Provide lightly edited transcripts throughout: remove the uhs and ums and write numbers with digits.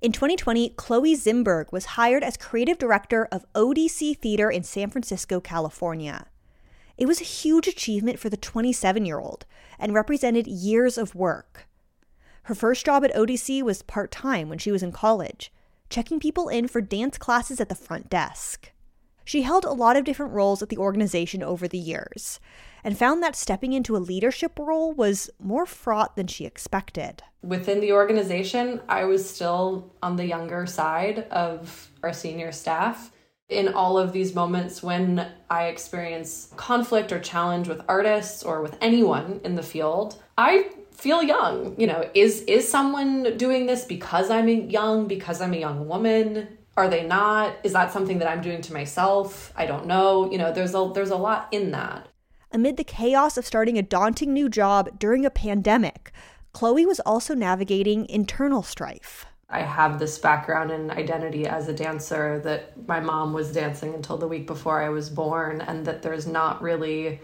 In 2020, Chloe Zimberg was hired as creative director of ODC Theater in San Francisco, California. It was a huge achievement for the 27-year-old and represented years of work. Her first job at ODC was part-time when she was in college, checking people in for dance classes at the front desk. She held a lot of different roles at the organization over the years, and found that stepping into a leadership role was more fraught than she expected. Within the organization, I was still on the younger side of our senior staff. In all of these moments when I experience conflict or challenge with artists or with anyone in the field, I feel young. Is someone doing this because I'm young, because I'm a young woman? Are they not? Is that something that I'm doing to myself? I don't know. There's a lot in that. Amid the chaos of starting a daunting new job during a pandemic, Chloe was also navigating internal strife. I have this background and identity as a dancer, that my mom was dancing until the week before I was born, and that there's not really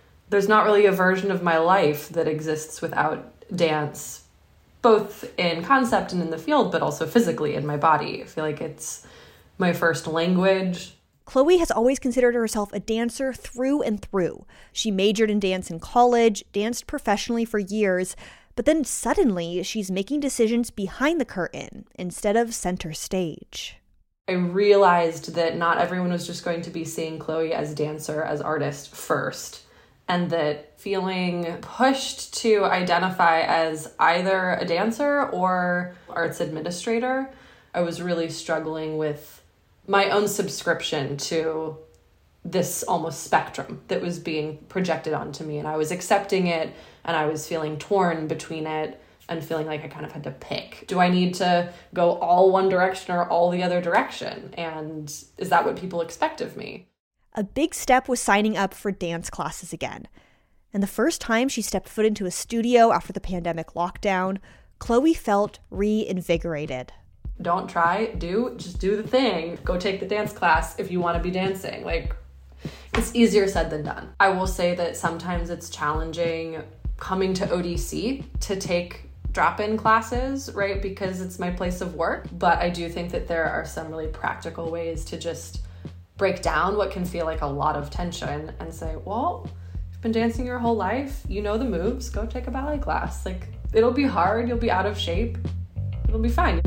a version of my life that exists without dance, both in concept and in the field, but also physically in my body. I feel like it's my first language. Chloe has always considered herself a dancer through and through. She majored in dance in college, danced professionally for years, but then suddenly she's making decisions behind the curtain instead of center stage. I realized that not everyone was just going to be seeing Chloe as dancer, as artist first, and that feeling pushed to identify as either a dancer or arts administrator, I was really struggling with my own subscription to this almost spectrum that was being projected onto me. And I was accepting it, and I was feeling torn between it and feeling like I kind of had to pick. Do I need to go all one direction or all the other direction? And is that what people expect of me? A big step was signing up for dance classes again. And the first time she stepped foot into a studio after the pandemic lockdown, Chloe felt reinvigorated. Don't just do the thing. Go take the dance class if you want to be dancing. It's easier said than done. I will say that sometimes it's challenging coming to ODC to take drop-in classes, right? Because it's my place of work. But I do think that there are some really practical ways to just break down what can feel like a lot of tension and say, well, you've been dancing your whole life. You know the moves. Go take a ballet class. It'll be hard. You'll be out of shape. It'll be fine.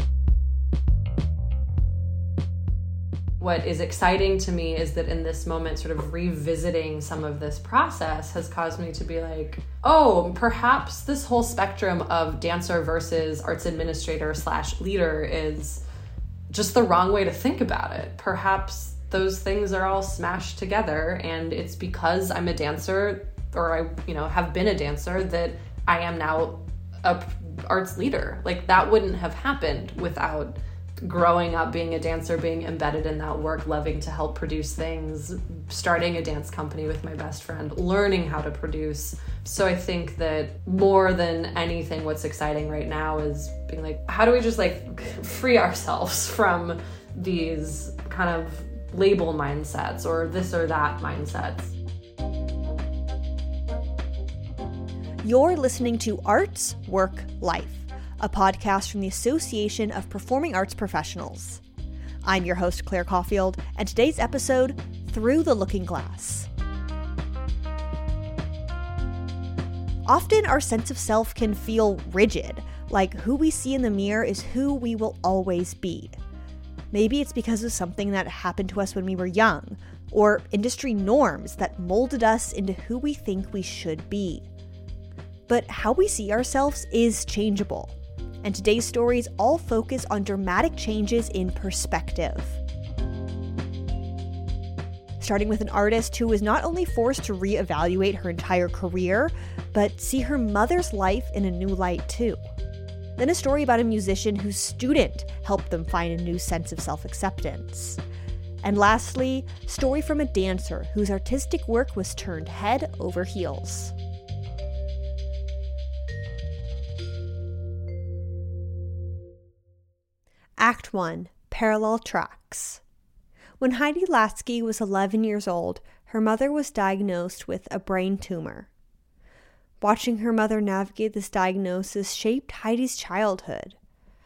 What is exciting to me is that in this moment, sort of revisiting some of this process has caused me to be like, oh, perhaps this whole spectrum of dancer versus arts administrator / leader is just the wrong way to think about it. Perhaps those things are all smashed together, and it's because I'm a dancer, or I, have been a dancer, that I am now a arts leader. That wouldn't have happened without growing up being a dancer, being embedded in that work, loving to help produce things, starting a dance company with my best friend, learning how to produce. So I think that more than anything, what's exciting right now is being like, how do we just free ourselves from these kind of label mindsets or this or that mindsets? You're listening to Arts, Work, Life, a podcast from the Association of Performing Arts Professionals. I'm your host, Claire Caulfield, and today's episode, Through the Looking Glass. Often our sense of self can feel rigid, like who we see in the mirror is who we will always be. Maybe it's because of something that happened to us when we were young, or industry norms that molded us into who we think we should be. But how we see ourselves is changeable. And today's stories all focus on dramatic changes in perspective. Starting with an artist who was not only forced to reevaluate her entire career, but see her mother's life in a new light too. Then a story about a musician whose student helped them find a new sense of self-acceptance. And lastly, story from a dancer whose artistic work was turned head over heels. Act 1, Parallel Tracks. When Heidi Lasky was 11 years old, her mother was diagnosed with a brain tumor. Watching her mother navigate this diagnosis shaped Heidi's childhood.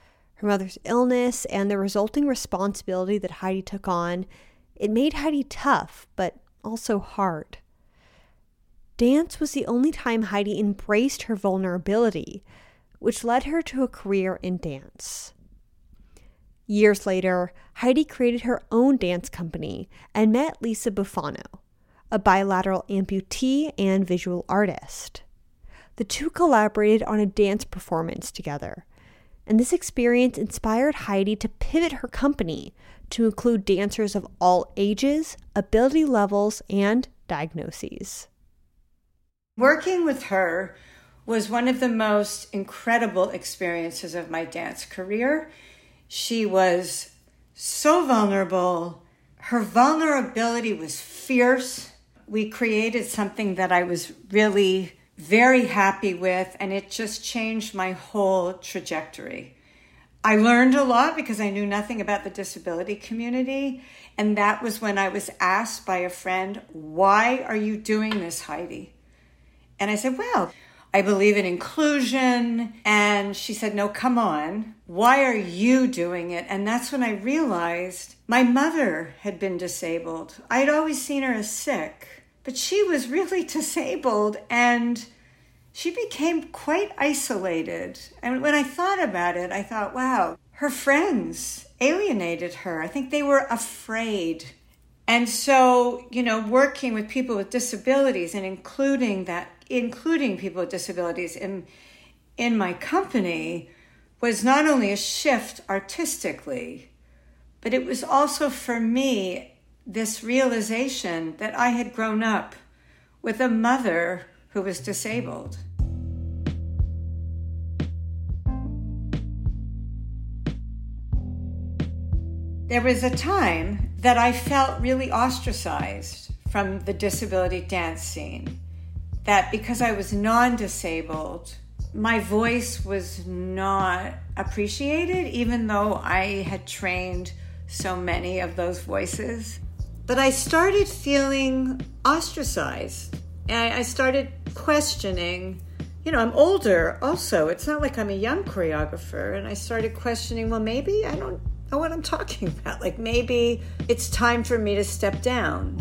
Her mother's illness and the resulting responsibility that Heidi took on, it made Heidi tough, but also hard. Dance was the only time Heidi embraced her vulnerability, which led her to a career in dance. Years later, Heidi created her own dance company and met Lisa Bufano, a bilateral amputee and visual artist. The two collaborated on a dance performance together, and this experience inspired Heidi to pivot her company to include dancers of all ages, ability levels, and diagnoses. Working with her was one of the most incredible experiences of my dance career. She was so vulnerable. Her vulnerability was fierce. We created something that I was really very happy with, and it just changed my whole trajectory. I learned a lot because I knew nothing about the disability community, and that was when I was asked by a friend, "Why are you doing this, Heidi?" And I said, "Well, I believe in inclusion." And she said, "No, come on. Why are you doing it?" And that's when I realized my mother had been disabled. I'd always seen her as sick, but she was really disabled, and she became quite isolated. And when I thought about it, I thought, wow, her friends alienated her. I think they were afraid. And so, working with people with disabilities and including people with disabilities in my company was not only a shift artistically, but it was also for me this realization that I had grown up with a mother who was disabled. There was a time that I felt really ostracized from the disability dance scene. That because I was non-disabled, my voice was not appreciated, even though I had trained so many of those voices. But I started feeling ostracized, and I started questioning, I'm older also. It's not like I'm a young choreographer. And I started questioning, well, maybe I don't know what I'm talking about. Like maybe it's time for me to step down.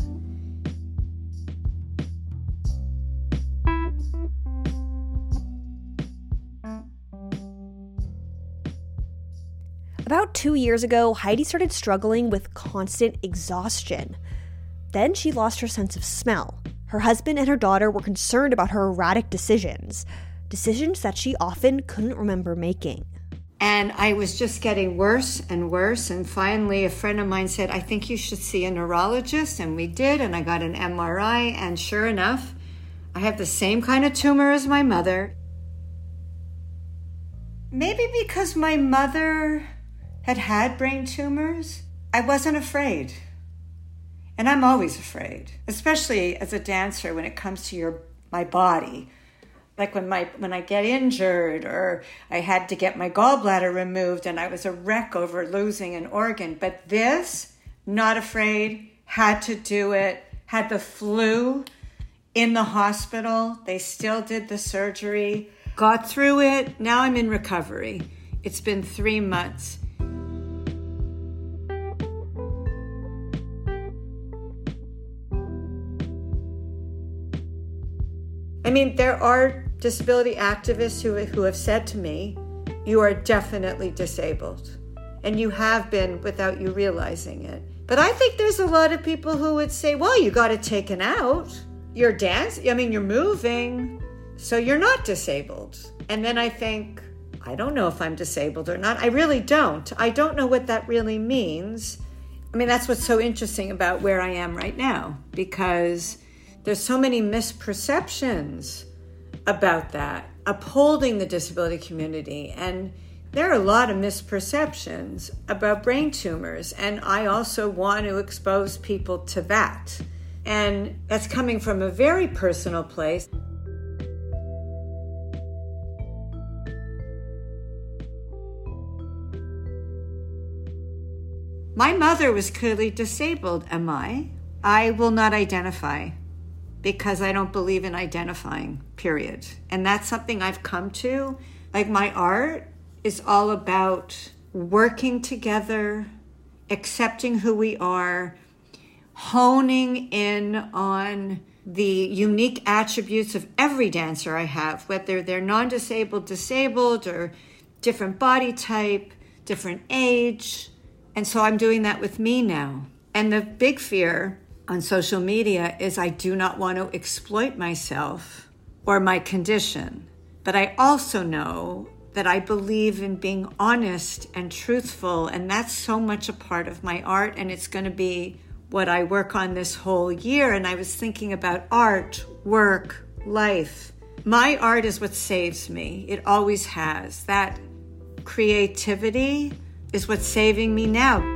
About 2 years ago, Heidi started struggling with constant exhaustion. Then she lost her sense of smell. Her husband and her daughter were concerned about her erratic decisions that she often couldn't remember making. And I was just getting worse and worse. And finally, a friend of mine said, "I think you should see a neurologist." And we did. And I got an MRI. And sure enough, I have the same kind of tumor as my mother. Maybe because my mother had brain tumors, I wasn't afraid. And I'm always afraid, especially as a dancer when it comes to my body. Like when I get injured, or I had to get my gallbladder removed and I was a wreck over losing an organ. But this, not afraid, had to do it, had the flu in the hospital. They still did the surgery, got through it. Now I'm in recovery. It's been 3 months. I mean, there are disability activists who have said to me, "You are definitely disabled." And you have been without you realizing it. But I think there's a lot of people who would say, "Well, you got it taken out. You're you're moving, so you're not disabled." And then I think, I don't know if I'm disabled or not. I really don't. I don't know what that really means. I mean, that's what's so interesting about where I am right now, because there's so many misperceptions about that, upholding the disability community. And there are a lot of misperceptions about brain tumors. And I also want to expose people to that. And that's coming from a very personal place. My mother was clearly disabled, am I? I will not identify, because I don't believe in identifying, period. And that's something I've come to. Like, my art is all about working together, accepting who we are, honing in on the unique attributes of every dancer I have, whether they're non-disabled, disabled, or different body type, different age. And so I'm doing that with me now. And the big fear on social media is I do not want to exploit myself or my condition. But I also know that I believe in being honest and truthful, and that's so much a part of my art, and it's going to be what I work on this whole year. And I was thinking about art, work, life. My art is what saves me. It always has. That creativity is what's saving me now.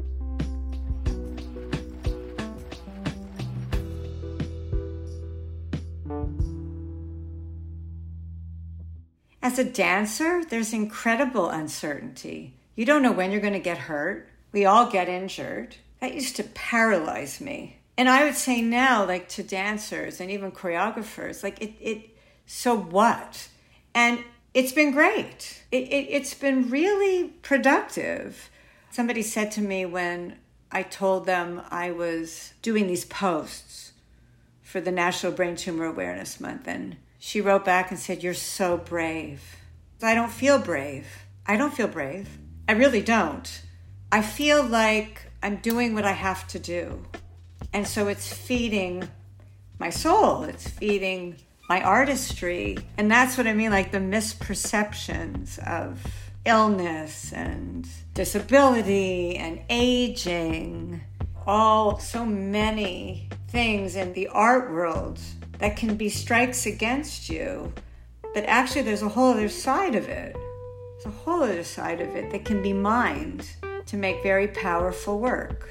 As a dancer, there's incredible uncertainty. You don't know when you're going to get hurt. We all get injured. That used to paralyze me. And I would say now, like to dancers and even choreographers, like so what? And it's been great. It's been really productive. Somebody said to me when I told them I was doing these posts for the National Brain Tumor Awareness Month, and she wrote back and said, "You're so brave." I don't feel brave. I don't feel brave. I really don't. I feel like I'm doing what I have to do. And so it's feeding my soul. It's feeding my artistry. And that's what I mean, like the misperceptions of illness and disability and aging. So many things in the art world that can be strikes against you, but actually there's a whole other side of it. There's a whole other side of it that can be mined to make very powerful work.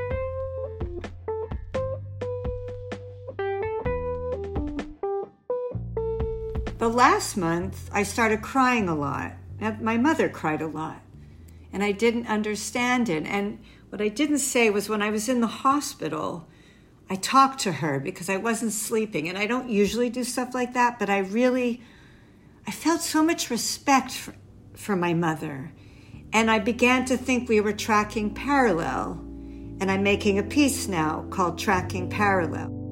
The last month, I started crying a lot. My mother cried a lot, and I didn't understand it. And what I didn't say was when I was in the hospital, I talked to her because I wasn't sleeping, and I don't usually do stuff like that, but I felt so much respect for my mother, and I began to think we were tracking parallel, and I'm making a piece now called Tracking Parallel.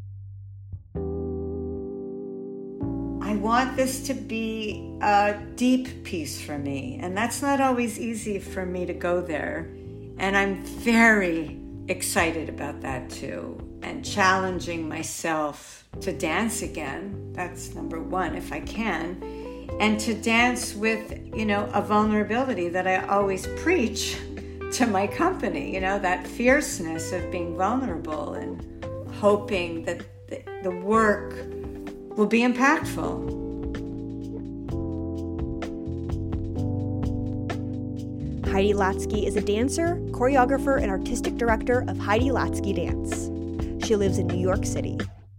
I want this to be a deep piece for me, and that's not always easy for me to go there, and I'm very excited about that too. And challenging myself to dance again. That's number one, if I can. And to dance with, a vulnerability that I always preach to my company, that fierceness of being vulnerable and hoping that the work will be impactful. Heidi Latsky is a dancer, choreographer, and artistic director of Heidi Latsky Dance. She lives in New York City.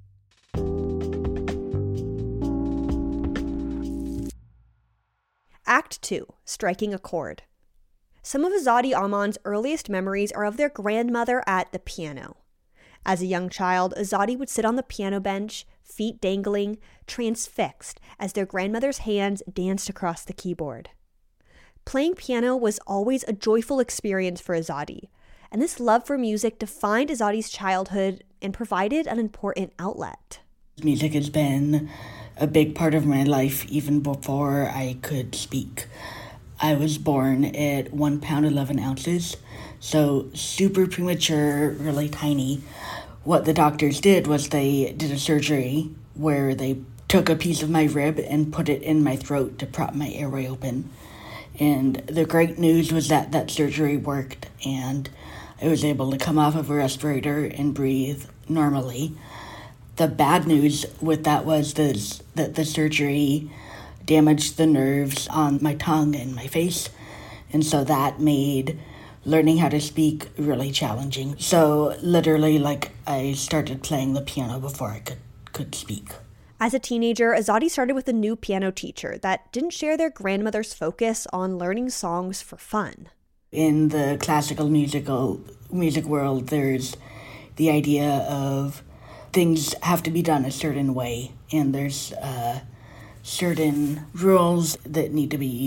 Act 2, Striking a Chord. Some of Azadi Aman's earliest memories are of their grandmother at the piano. As a young child, Azadi would sit on the piano bench, feet dangling, transfixed as their grandmother's hands danced across the keyboard. Playing piano was always a joyful experience for Azadi, and this love for music defined Azadi's childhood and provided an important outlet. Music has been a big part of my life even before I could speak. I was born at 1 pound 11 ounces, so super premature, really tiny. What the doctors did was they did a surgery where they took a piece of my rib and put it in my throat to prop my airway open. And the great news was that that surgery worked, and I was able to come off of a respirator and breathe normally. The bad news with that was that the surgery damaged the nerves on my tongue and my face, and so that made learning how to speak really challenging. So literally, I started playing the piano before I could speak. As a teenager, Azadi started with a new piano teacher that didn't share their grandmother's focus on learning songs for fun. In the classical music world, there's the idea of things have to be done a certain way, and there's certain rules that need to be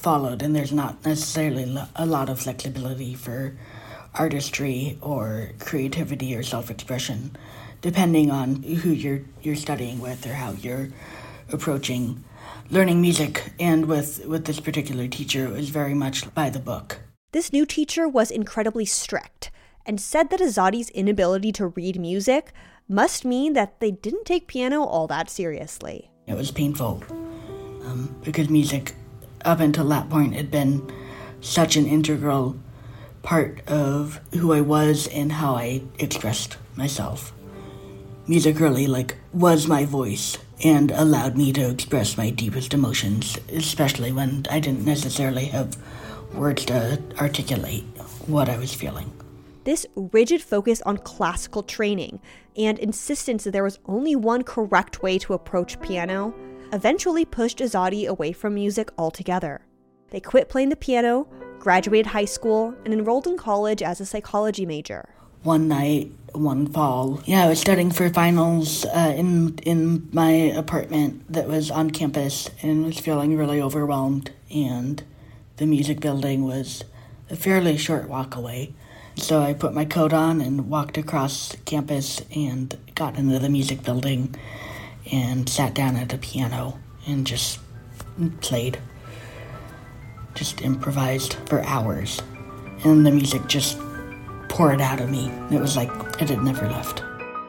followed, and there's not necessarily a lot of flexibility for artistry or creativity or self-expression, depending on who you're studying with or how you're approaching learning music. And with this particular teacher, it was very much by the book. This new teacher was incredibly strict and said that Azadi's inability to read music must mean that they didn't take piano all that seriously. It was painful because music, up until that point, had been such an integral part of who I was and how I expressed myself. Music really, was my voice and allowed me to express my deepest emotions, especially when I didn't necessarily have words to articulate what I was feeling. This rigid focus on classical training and insistence that there was only one correct way to approach piano eventually pushed Azadi away from music altogether. They quit playing the piano, graduated high school, and enrolled in college as a psychology major. One night, one fall, I was studying for finals in my apartment that was on campus and was feeling really overwhelmed, and the music building was a fairly short walk away. So I put my coat on and walked across campus and got into the music building and sat down at a piano and just played. Just improvised for hours. And the music just poured out of me. It was like it had never left.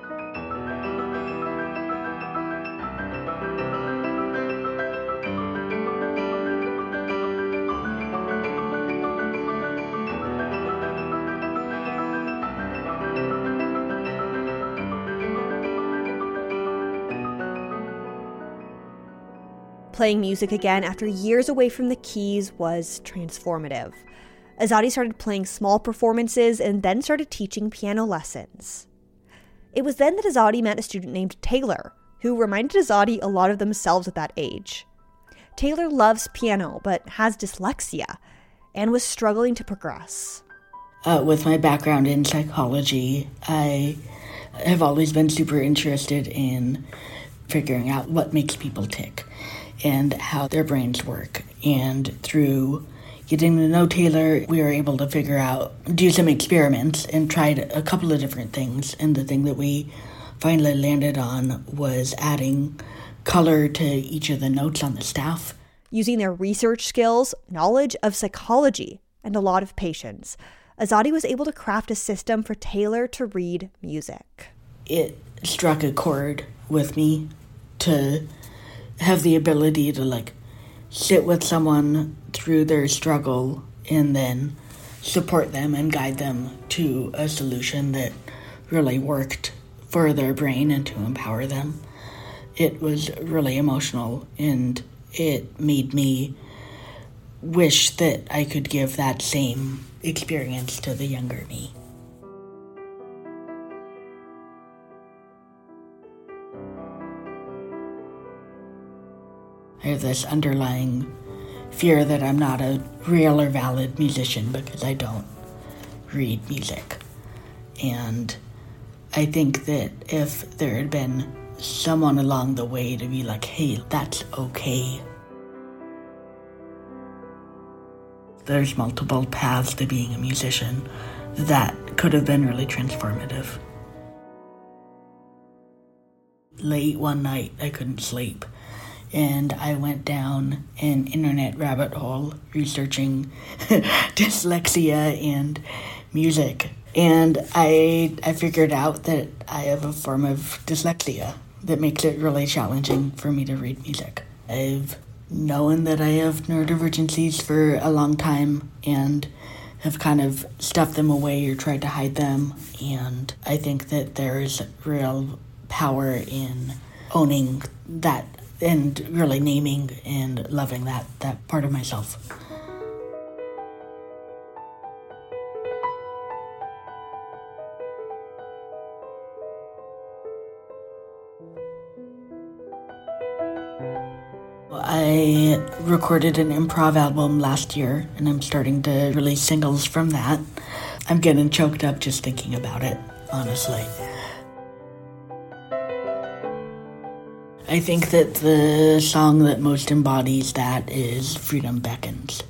Playing music again after years away from the keys was transformative. Azadi started playing small performances and then started teaching piano lessons. It was then that Azadi met a student named Taylor, who reminded Azadi a lot of themselves at that age. Taylor loves piano but has dyslexia and was struggling to progress. With my background in psychology, I have always been super interested in figuring out what makes people tick and how their brains work. And through getting to know Taylor, we were able to do some experiments and tried a couple of different things. And the thing that we finally landed on was adding color to each of the notes on the staff. Using their research skills, knowledge of psychology, and a lot of patience, Azadi was able to craft a system for Taylor to read music. It struck a chord with me to have the ability to sit with someone through their struggle and then support them and guide them to a solution that really worked for their brain and to empower them. It was really emotional, and it made me wish that I could give that same experience to the younger me. I have this underlying fear that I'm not a real or valid musician because I don't read music. And I think that if there had been someone along the way to be like, hey, that's okay. There's multiple paths to being a musician. That could have been really transformative. Late one night, I couldn't sleep. And I went down an internet rabbit hole researching dyslexia and music. And I figured out that I have a form of dyslexia that makes it really challenging for me to read music. I've known that I have neurodivergencies for a long time and have kind of stuffed them away or tried to hide them. And I think that there's real power in owning that and really naming and loving that part of myself. I recorded an improv album last year, and I'm starting to release singles from that. I'm getting choked up just thinking about it, honestly. I think that the song that most embodies that is Freedom Beckons.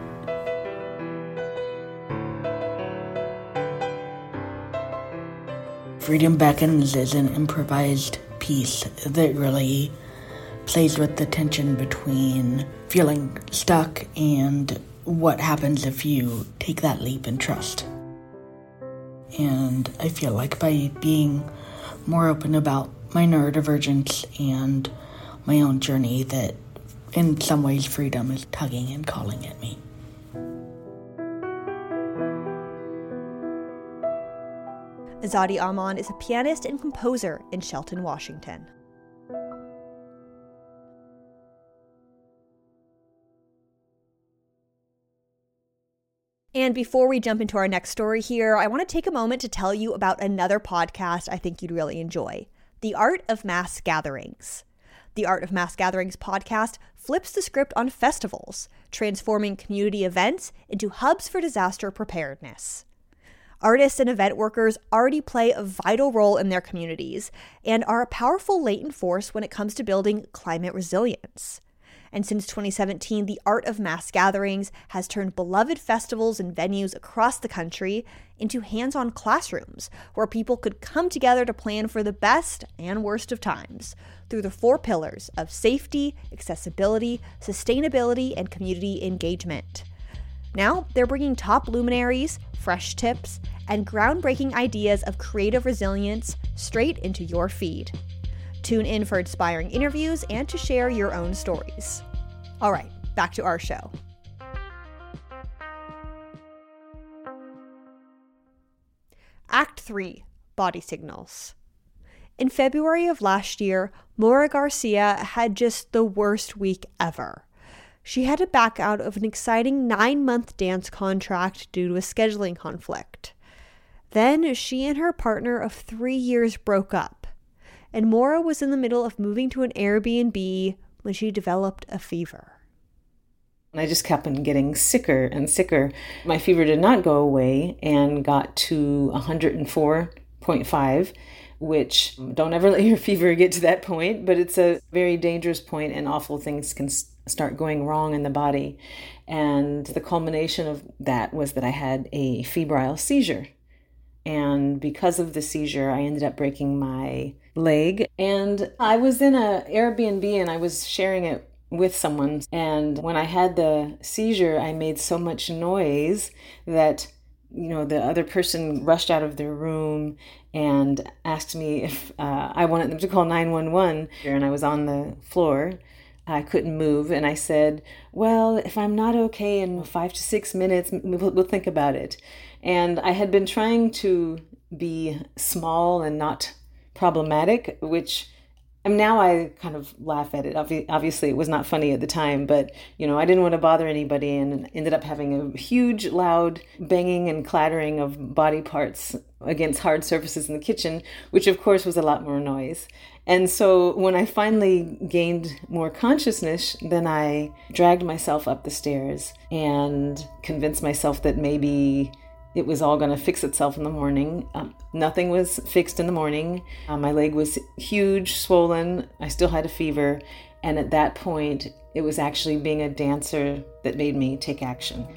Freedom Beckons is an improvised piece that really plays with the tension between feeling stuck and what happens if you take that leap and trust. And I feel like by being more open about my neurodivergence and my own journey, that in some ways freedom is tugging and calling at me. Azadi Aman is a pianist and composer in Shelton, Washington. And before we jump into our next story here, I want to take a moment to tell you about another podcast I think you'd really enjoy, The Art of Mass Gatherings. The Art of Mass Gatherings podcast flips the script on festivals, transforming community events into hubs for disaster preparedness. Artists and event workers already play a vital role in their communities and are a powerful latent force when it comes to building climate resilience. And since 2017, the Art of Mass Gatherings has turned beloved festivals and venues across the country into hands-on classrooms where people could come together to plan for the best and worst of times through the 4 pillars of safety, accessibility, sustainability, and community engagement. Now, they're bringing top luminaries, fresh tips, and groundbreaking ideas of creative resilience straight into your feed. Tune in for inspiring interviews and to share your own stories. All right, back to our show. Act 3, Body Signals. In February of last year, Maura Garcia had just the worst week ever. She had to back out of an exciting 9-month dance contract due to a scheduling conflict. Then she and her partner of 3 years broke up, and Maura was in the middle of moving to an Airbnb when she developed a fever. I just kept on getting sicker and sicker. My fever did not go away and got to 104.5, which don't ever let your fever get to that point, but it's a very dangerous point and awful things can start going wrong in the body. And the culmination of that was that I had a febrile seizure. And because of the seizure, I ended up breaking my leg. And I was in an Airbnb and I was sharing it with someone. And when I had the seizure, I made so much noise that, the other person rushed out of their room and asked me if I wanted them to call 911. And I was on the floor. I couldn't move. And I said, well, if I'm not okay in 5 to 6 minutes, we'll think about it. And I had been trying to be small and not problematic, which now I kind of laugh at it. Obviously, it was not funny at the time, but, I didn't want to bother anybody and ended up having a huge, loud banging and clattering of body parts against hard surfaces in the kitchen, which, of course, was a lot more noise. And so when I finally gained more consciousness, then I dragged myself up the stairs and convinced myself that maybe it was all going to fix itself in the morning. Nothing was fixed in the morning. My leg was huge, swollen. I still had a fever. And at that point, it was actually being a dancer that made me take action.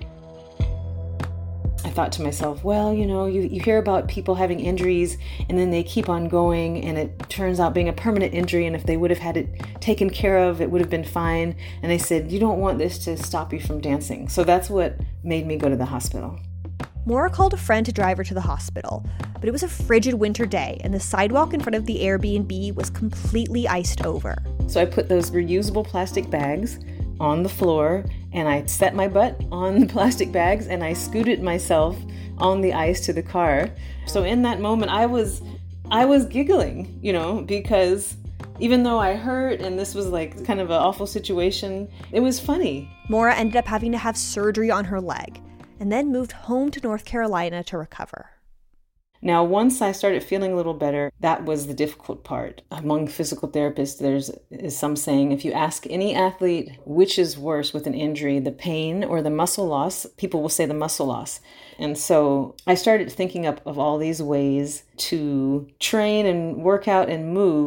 I thought to myself, well, you hear about people having injuries and then they keep on going and it turns out being a permanent injury. And if they would have had it taken care of, it would have been fine. And I said, you don't want this to stop you from dancing. So that's what made me go to the hospital. Maura called a friend to drive her to the hospital, but it was a frigid winter day and the sidewalk in front of the Airbnb was completely iced over. So I put those reusable plastic bags on the floor and I set my butt on the plastic bags and I scooted myself on the ice to the car. So in that moment, I was giggling, because even though I hurt and this was like kind of an awful situation, it was funny. Maura ended up having to have surgery on her leg and then moved home to North Carolina to recover. Now, once I started feeling a little better, that was the difficult part. Among physical therapists, there's some saying, if you ask any athlete which is worse with an injury, the pain or the muscle loss, people will say the muscle loss. And so I started thinking up of all these ways to train and work out and move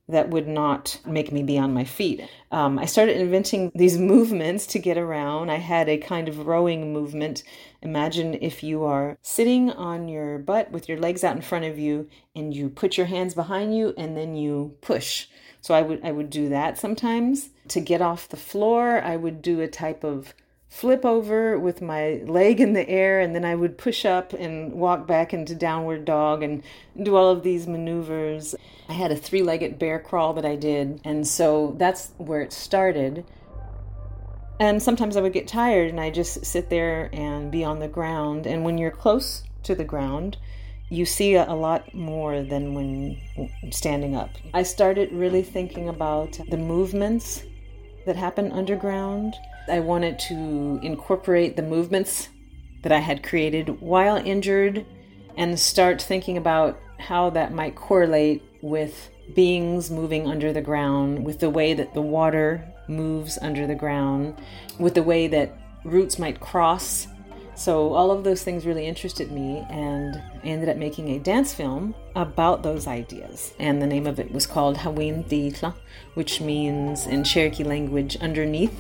that would not make me be on my feet. I started inventing these movements to get around. I had a kind of rowing movement. Imagine if you are sitting on your butt with your legs out in front of you and you put your hands behind you and then you push. So I would do that sometimes. To get off the floor, I would do a type of flip over with my leg in the air, and then I would push up and walk back into downward dog and do all of these maneuvers. I had a 3-legged bear crawl that I did, and so that's where it started. And sometimes I would get tired and I just sit there and be on the ground. And when you're close to the ground, you see a lot more than when standing up. I started really thinking about the movements that happen underground. I wanted to incorporate the movements that I had created while injured and start thinking about how that might correlate with beings moving under the ground, with the way that the water moves under the ground, with the way that roots might cross. So all of those things really interested me, and I ended up making a dance film about those ideas. And the name of it was called Hawin Titla, which means in Cherokee language, underneath.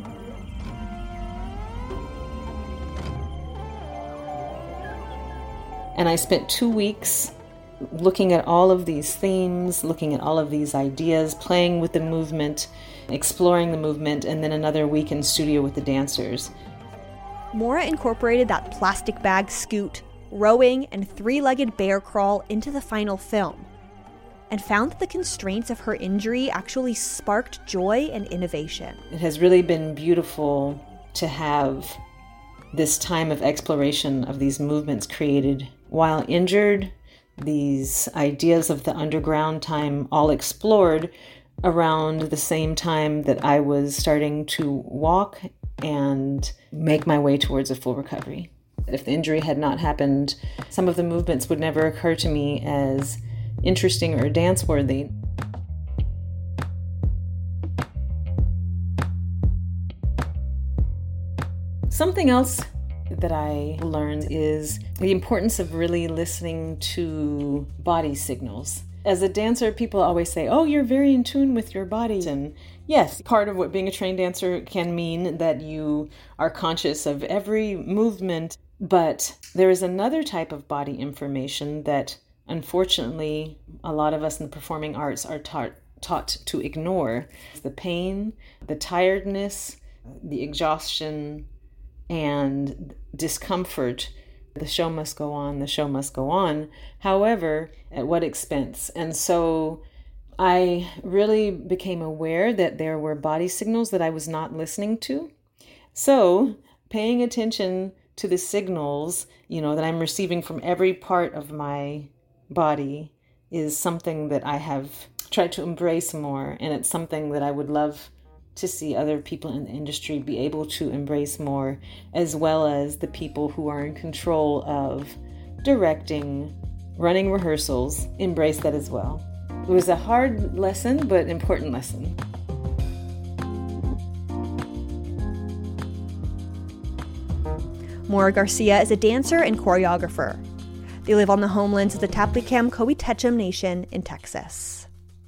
And I spent 2 weeks looking at all of these themes, looking at all of these ideas, playing with the movement, exploring the movement, and then another week in studio with the dancers. Maura incorporated that plastic bag scoot, rowing, and 3-legged bear crawl into the final film, and found that the constraints of her injury actually sparked joy and innovation. It has really been beautiful to have this time of exploration of these movements created while injured, these ideas of the underground time all explored around the same time that I was starting to walk and make my way towards a full recovery. If the injury had not happened, some of the movements would never occur to me as interesting or dance-worthy. Something else that I learned is the importance of really listening to body signals. As a dancer, people always say, oh, you're very in tune with your body. And yes, part of what being a trained dancer can mean that you are conscious of every movement, but there is another type of body information that unfortunately a lot of us in the performing arts are taught to ignore. The pain, the tiredness, the exhaustion, and discomfort. The show must go on, the show must go on. However, at what expense? And so I really became aware that there were body signals that I was not listening to. So paying attention to the signals, that I'm receiving from every part of my body is something that I have tried to embrace more. And it's something that I would love to see other people in the industry be able to embrace more, as well as the people who are in control of directing, running rehearsals, embrace that as well. It was a hard lesson, but important lesson. Maura Garcia is a dancer and choreographer. They live on the homelands of the Taplicam Coitechem Nation in Texas.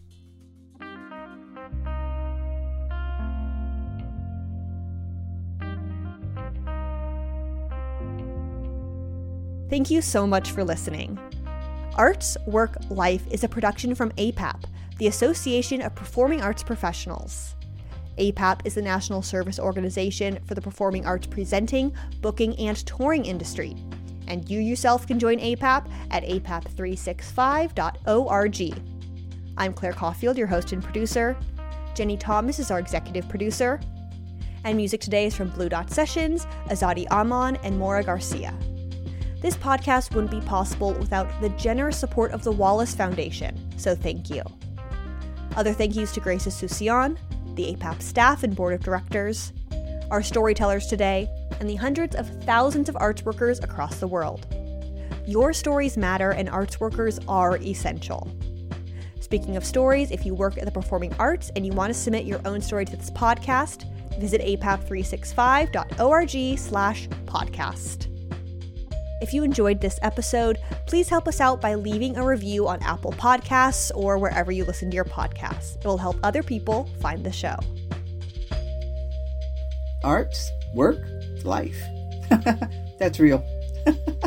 Thank you so much for listening. Arts, Work, Life is a production from APAP, the Association of Performing Arts Professionals. APAP is the national service organization for the performing arts presenting, booking, and touring industry. And you yourself can join APAP at apap365.org. I'm Claire Caulfield, your host and producer. Jenny Thomas is our executive producer. And music today is from Blue Dot Sessions, Azadi Amon, and Maura Garcia. This podcast wouldn't be possible without the generous support of the Wallace Foundation, so thank you. Other thank yous to Grace Asuncion, the APAP staff and board of directors, our storytellers today, and the hundreds of thousands of arts workers across the world. Your stories matter, and arts workers are essential. Speaking of stories, if you work at the performing arts and you want to submit your own story to this podcast, visit apap365.org/podcast. If you enjoyed this episode, please help us out by leaving a review on Apple Podcasts or wherever you listen to your podcasts. It will help other people find the show. Arts, work, life. That's real.